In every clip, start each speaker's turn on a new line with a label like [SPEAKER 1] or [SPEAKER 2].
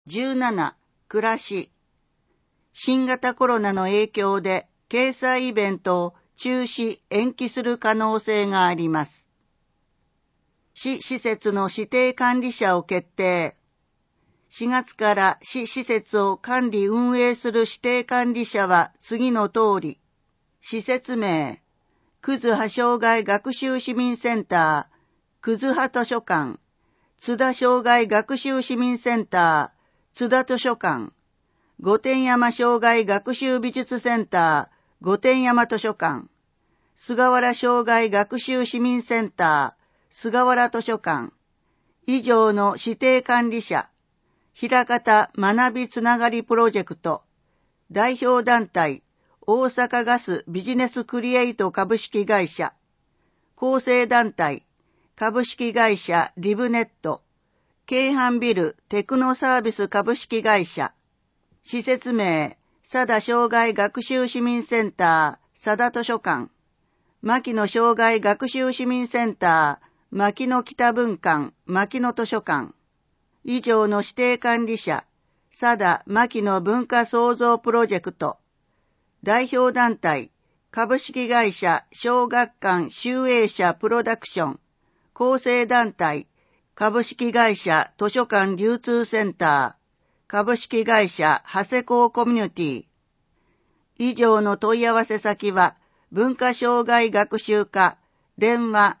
[SPEAKER 1] 17、暮らし。新型コロナの影響で掲載イベントを中止・延期する可能性があります。市施設の指定管理者を決定。4月から市施設を管理運営する指定管理者は次の通り。施設名、葛葉障害学習市民センター、葛葉図書館、津田障害学習市民センター、津田図書館、御殿山障害学習美術センター、御殿山図書館、菅原障害学習市民センター、菅原図書館、以上の指定管理者、枚方学びつながりプロジェクト、代表団体、大阪ガスビジネスクリエイト株式会社、構成団体、株式会社リブネット、京阪ビルテクノサービス株式会社、施設名、佐田障害学習市民センター、佐田図書館、牧野障害学習市民センター、牧野北文館、牧野図書館、以上の指定管理者、佐田牧野文化創造プロジェクト、代表団体、株式会社小学館集英社プロダクション、構成団体、株式会社図書館流通センター、株式会社長谷工コミュニティ。以上の問い合わせ先は、文化障害学習課、電話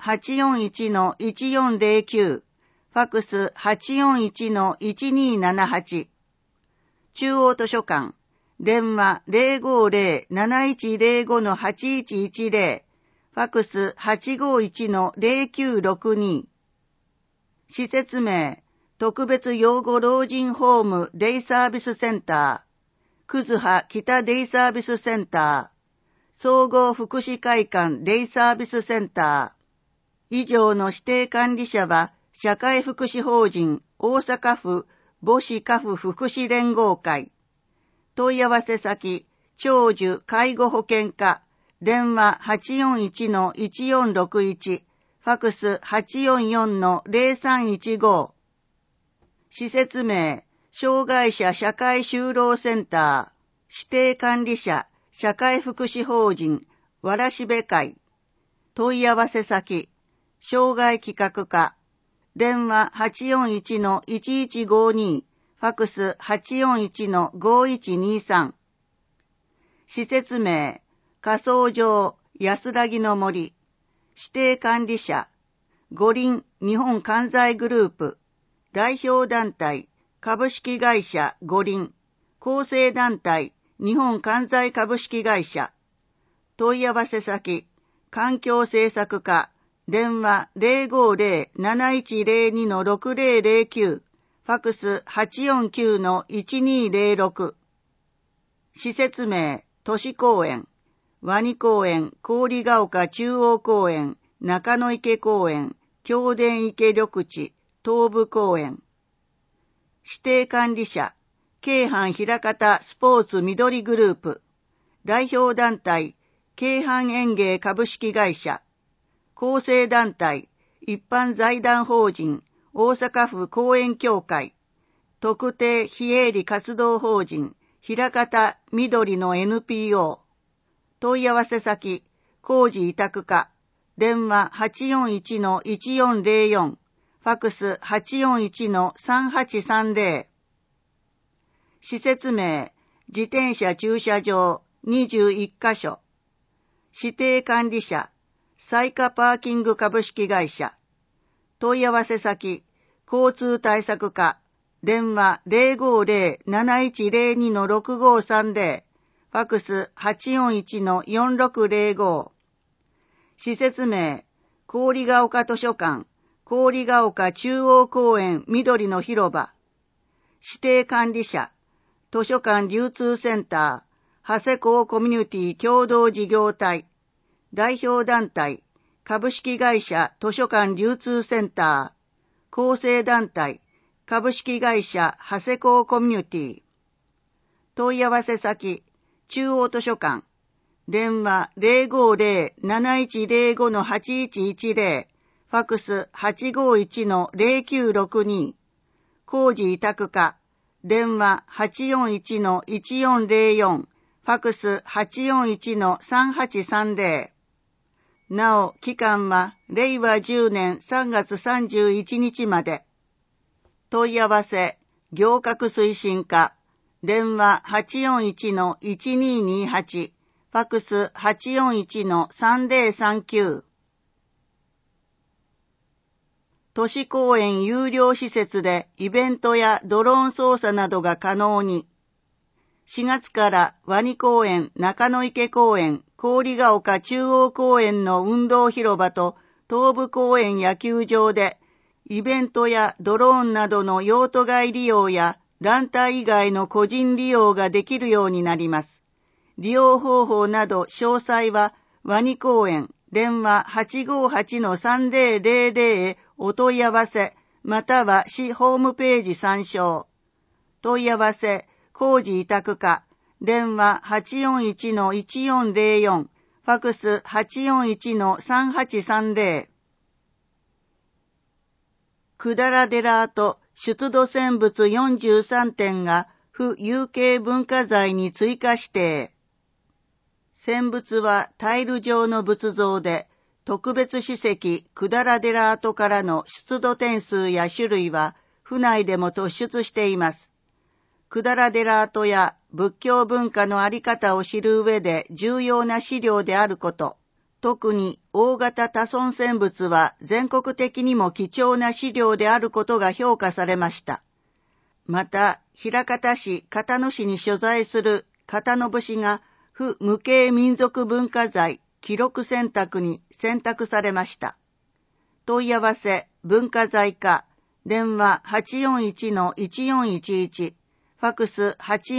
[SPEAKER 1] 841-1409、ファクス 841-1278。中央図書館、電話 050-7105-8110、ファクス 851-0962。施設名、特別養護老人ホームデイサービスセンター、葛葉北デイサービスセンター、総合福祉会館デイサービスセンター。以上の指定管理者は、社会福祉法人大阪府母子家父福祉連合会。問い合わせ先、長寿介護保険課、電話 841-1461、ファクス 844-0315。施設名、障害者社会就労センター、指定管理者、社会福祉法人、わらしべ会。問い合わせ先、障害企画課、電話 841-1152、ファクス 841-5123。施設名、仮想場、安らぎの森。指定管理者、五輪日本関西グループ。代表団体、株式会社五輪。構成団体、日本関西株式会社。問い合わせ先、環境政策課。電話 050-7102-6009。ファクス 849-1206。施設名、都市公園、ワニ公園、郡ヶ丘中央公園、中野池公園、京田池緑地、東部公園。指定管理者、京阪枚方スポーツ緑グループ。代表団体、京阪園芸株式会社。構成団体、一般財団法人、大阪府公園協会。特定非営利活動法人、枚方緑の NPO。問い合わせ先、工事委託課。電話 841-1404。ファクス 841-3830。施設名、自転車駐車場21カ所。指定管理者、彩華パーキング株式会社。問い合わせ先、交通対策課。電話 050-7102-6530。ファクス 841-4605。施設名、郡ヶ丘図書館、郡ヶ丘中央公園緑の広場。指定管理者、図書館流通センター、長谷工コミュニティ共同事業体。代表団体、株式会社図書館流通センター。構成団体、株式会社長谷工コミュニティ。問い合わせ先、中央図書館。電話 050-7105-8110。ファクス 851-0962。工事委託課。 電話 841-1404、ファクス 841-3830。なお、期間は令和10年3月31日まで。問い合わせ、行革推進課、電話 841-1228、ファクス 841-3039。都市公園有料施設でイベントやドローン操作などが可能に。4月からワニ公園、中野池公園、郡ヶ丘中央公園の運動広場と東武公園野球場でイベントやドローンなどの用途外利用や団体以外の個人利用ができるようになります。利用方法など詳細はワニ公園電話 858-3000 へお問い合わせ、または市ホームページ参照。問い合わせ、工事委託課、電話 841-1404、ファクス 841-3830。百済寺跡出土選物43点が府有形文化財に追加指定。選物はタイル状の仏像で、特別史跡百済寺跡からの出土点数や種類は府内でも突出しています。百済寺跡や仏教文化のあり方を知る上で重要な資料であること、特に大型多尊選物は全国的にも貴重な資料であることが評価されました。また、枚方市片野市に所在する片野節が府無形民族文化財記録選択に選択されました。問い合わせ、文化財課、電話 841-1411、ファクス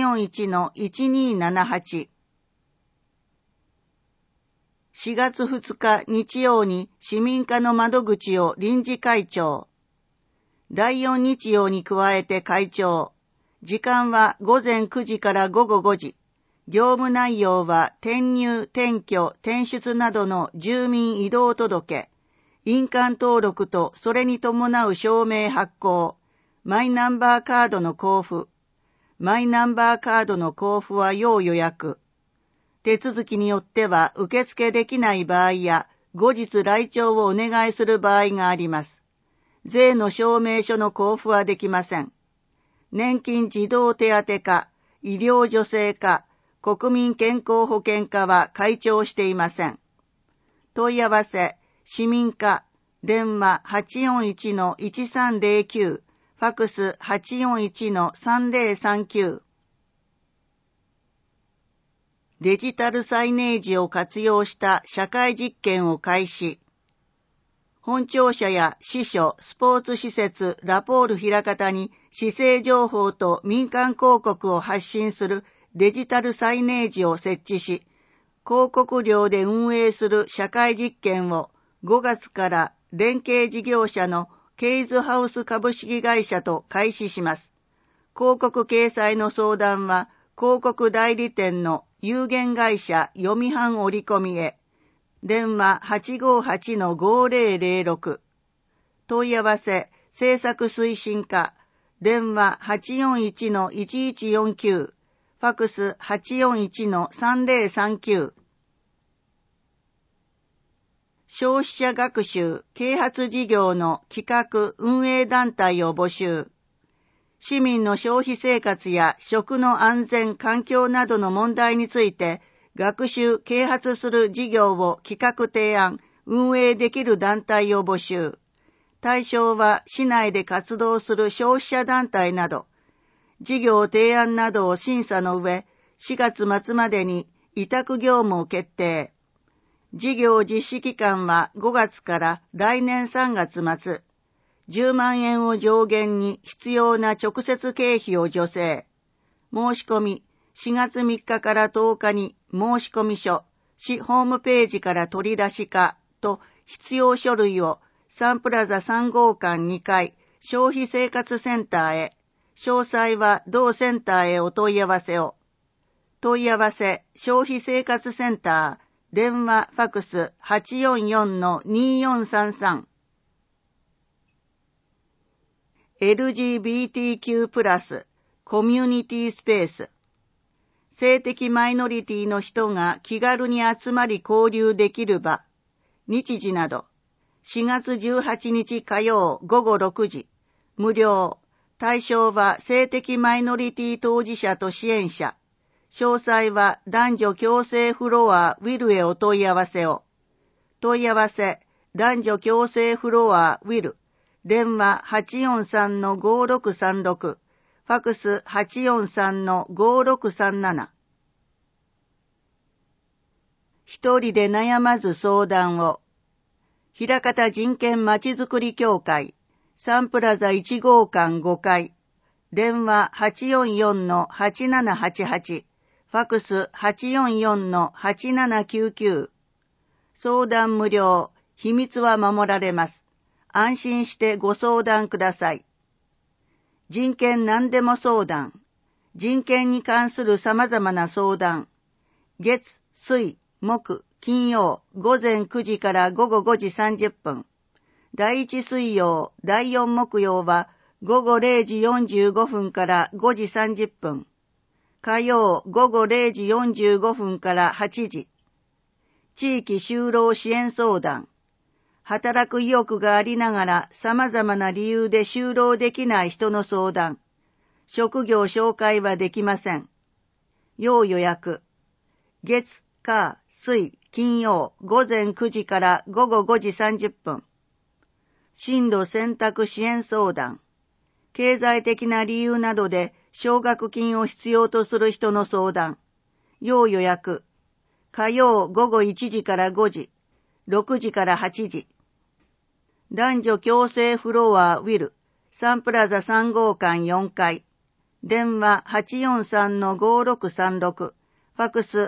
[SPEAKER 1] 841-1278。4月2日日曜に市民課の窓口を臨時開庁。第4日曜に加えて開庁。時間は午前9時から午後5時。業務内容は転入、転居、転出などの住民移動届、印鑑登録とそれに伴う証明発行、マイナンバーカードの交付。マイナンバーカードの交付は要予約。手続きによっては受付できない場合や後日来庁をお願いする場合があります。税の証明書の交付はできません。年金児童手当課、医療助成課、国民健康保険課は開庁していません。問い合わせ、市民課、電話 841-1309、ファクス 841-3039。デジタルサイネージを活用した社会実験を開始。本庁舎や支所、スポーツ施設、ラポール枚方に市政情報と民間広告を発信するデジタルサイネージを設置し、広告料で運営する社会実験を5月から連携事業者のケイズハウス株式会社と開始します。広告掲載の相談は広告代理店の有限会社読み版折り込みへ。電話 858-5006。問い合わせ、制作推進課。電話 841-1149。ファクス 841-3039。消費者学習啓発事業の企画運営団体を募集。市民の消費生活や食の安全環境などの問題について学習啓発する事業を企画提案運営できる団体を募集。対象は市内で活動する消費者団体など。事業提案などを審査の上、4月末までに委託業務を決定。事業実施期間は5月から来年3月末。10万円を上限に必要な直接経費を助成。申し込み、4月3日から10日に申し込み書、市ホームページから取り出しかと必要書類をサンプラザ3号館2階消費生活センターへ。詳細は同センターへお問い合わせを。問い合わせ、消費生活センター、電話ファクス 844-2433。LGBTQ+, コミュニティスペース。性的マイノリティの人が気軽に集まり交流できる場、日時など、4月18日火曜午後6時、無料。対象は性的マイノリティ当事者と支援者。詳細は男女共生フロアウィルへお問い合わせを。問い合わせ、男女共生フロアウィル。電話 843-5636。ファクス 843-5637。一人で悩まず相談を。枚方人権まちづくり協会。サンプラザ1号館5階。電話 844-8788。ファクス 844-8799。相談無料。秘密は守られます。安心してご相談ください。人権何でも相談。人権に関する様々な相談。月、水、木、金曜、午前9時から午後5時30分。第1水曜、第4木曜は午後0時45分から5時30分。火曜午後0時45分から8時。地域就労支援相談。働く意欲がありながら様々な理由で就労できない人の相談。職業紹介はできません。要予約。月、火、水、金曜午前9時から午後5時30分。進路選択支援相談。経済的な理由などで奨学金を必要とする人の相談。要予約。火曜午後1時から5時、6時から8時。男女共生フロアウィル、サンプラザ3号館4階。電話 843-5636。ファクス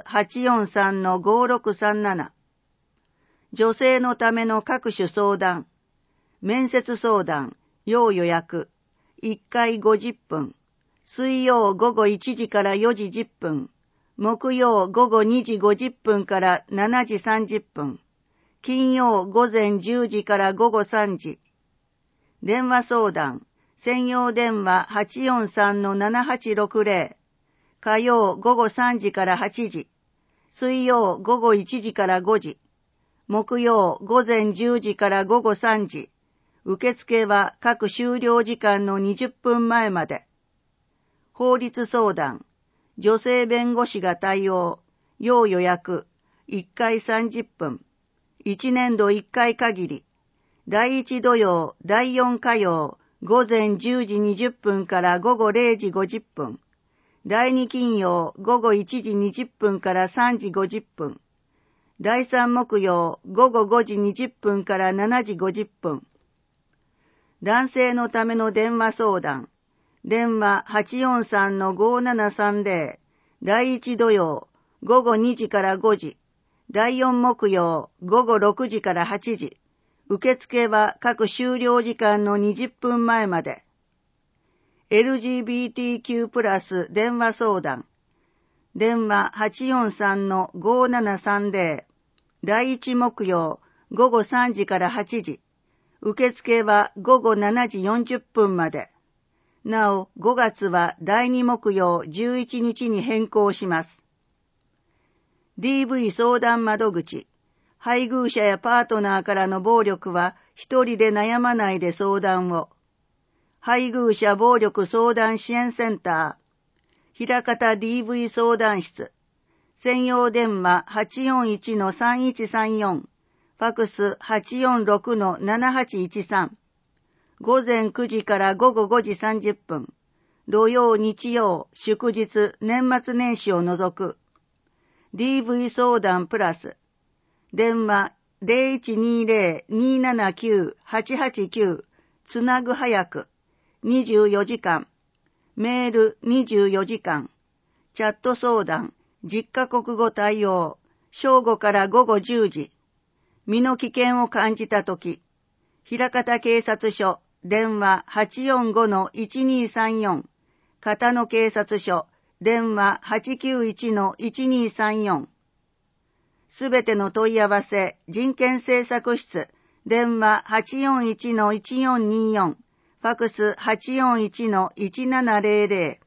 [SPEAKER 1] 843-5637。女性のための各種相談。面接相談、要予約。1回50分。水曜午後1時から4時10分。木曜午後2時50分から7時30分。金曜午前10時から午後3時。電話相談。専用電話 843-7860。火曜午後3時から8時。水曜午後1時から5時。木曜午前10時から午後3時。受付は各終了時間の20分前まで。法律相談。女性弁護士が対応。要予約。1回30分。1年度1回限り。第1土曜、第4火曜、午前10時20分から午後0時50分。第2金曜、午後1時20分から3時50分。第3木曜、午後5時20分から7時50分。男性のための電話相談。電話 843-5730。第1土曜、午後2時から5時。第4木曜、午後6時から8時。受付は各終了時間の20分前まで。LGBTQ+ 電話相談。電話 843-5730。第1木曜、午後3時から8時。受付は午後7時40分まで。なお、5月は第2木曜11日に変更します。DV 相談窓口。配偶者やパートナーからの暴力は一人で悩まないで相談を。配偶者暴力相談支援センター。枚方 DV 相談室。専用電話 841-3134。ファクス 846-7813。午前9時から午後5時30分。土曜、日曜、祝日、年末年始を除く。DV 相談プラス。電話 0120-279-889。つなぐ早く。24時間。メール24時間。チャット相談。10カ国語対応。正午から午後10時。身の危険を感じたとき。枚方警察署。電話 845-1234。片野警察署。電話 891-1234。すべての問い合わせ、人権政策室。電話 841-1424。ファクス 841-1700。